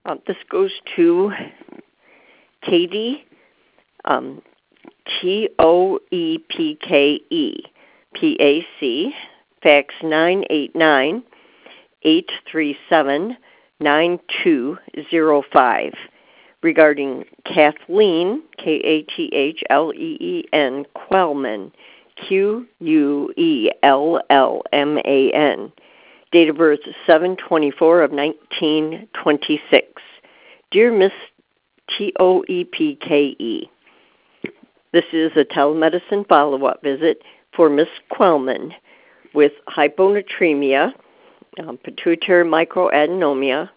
This goes to Katie, Toepke, PAC, fax 989-837-9205, regarding Kathleen, Kathleen, Quellman, Quellman, date of birth 7/24 of 1926. Dear Miss Toepke, this is a telemedicine follow-up visit for Miss Quellman with hyponatremia, pituitary microadenoma,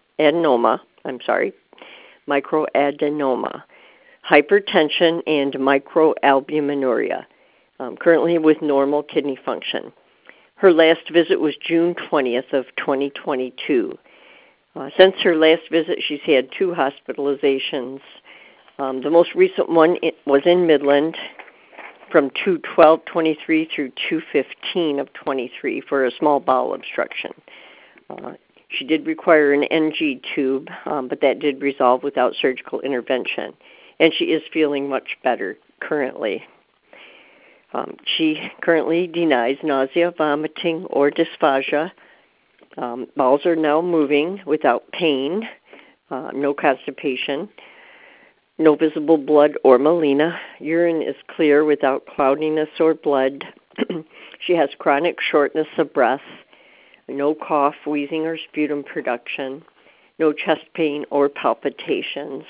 hypertension, and microalbuminuria, currently with normal kidney function. Her last visit was June 20th of 2022. Since her last visit, she's had 2 hospitalizations. The most recent one was in Midland from 2/12/23 through 2/15 of 23 for a small bowel obstruction. She did require an NG tube, but that did resolve without surgical intervention, and she is feeling much better currently. She currently denies nausea, vomiting, or dysphagia. Bowels are now moving without pain, no constipation, no visible blood or melena. Urine is clear without cloudiness or blood. She has chronic shortness of breath, no cough, wheezing, or sputum production, no chest pain or palpitations,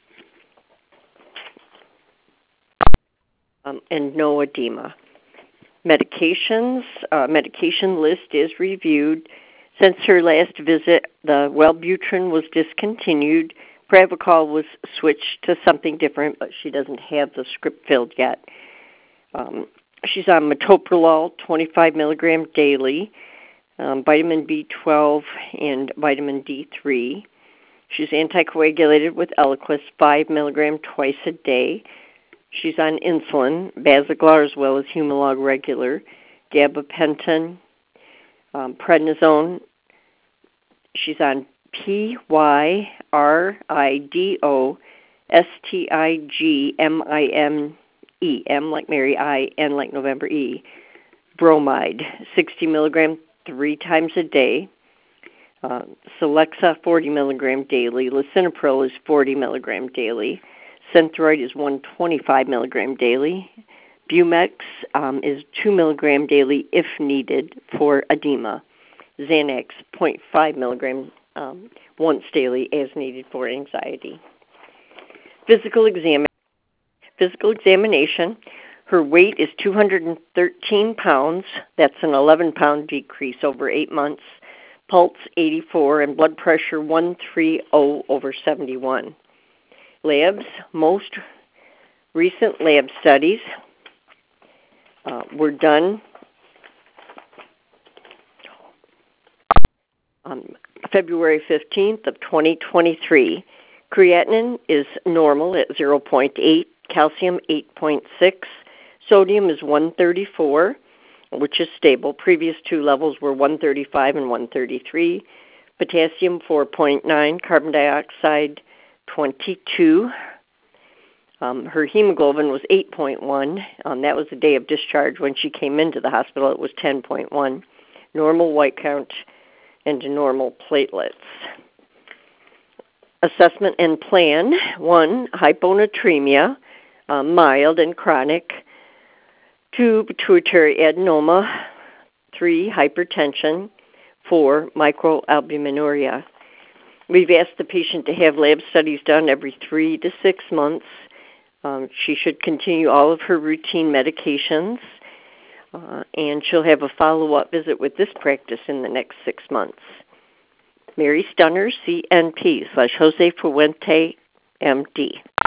and no edema. Medications, medication list is reviewed. Since her last visit, the Wellbutrin was discontinued. Pravachol was switched to something different, but she doesn't have the script filled yet. She's on metoprolol, 25 milligram daily, vitamin B12 and vitamin D3. She's anticoagulated with Eliquis, 5 milligram twice a day. She's on insulin, Basaglar as well as Humalog regular, gabapentin, prednisone. She's on pyridostigmine, M like Mary, I, N like November, E, bromide, 60 milligram 3 times a day. Celexa, 40 milligram daily. Lisinopril is 40 milligram daily. Synthroid is 125 milligram daily. Bumex is 2 milligram daily if needed for edema. Xanax, 0.5 milligram once daily as needed for anxiety. Physical examination. Her weight is 213 pounds. That's an 11-pound decrease over 8 months. Pulse 84 and blood pressure 130/71. Labs, most recent lab studies were done on February 15th of 2023. Creatinine is normal at 0.8, calcium 8.6, sodium is 134, which is stable. Previous 2 levels were 135 and 133. Potassium 4.9, carbon dioxide 22. Her hemoglobin was 8.1. That was the day of discharge. When she came into the hospital, it was 10.1. Normal white count and normal platelets. Assessment and plan. 1, hyponatremia, mild and chronic. 2, pituitary adenoma. 3, hypertension. 4, microalbuminuria. We've asked the patient to have lab studies done every 3 to 6 months. She should continue all of her routine medications, and she'll have a follow-up visit with this practice in the next 6 months. Mary Stunner, CNP /Jose Fuente, MD.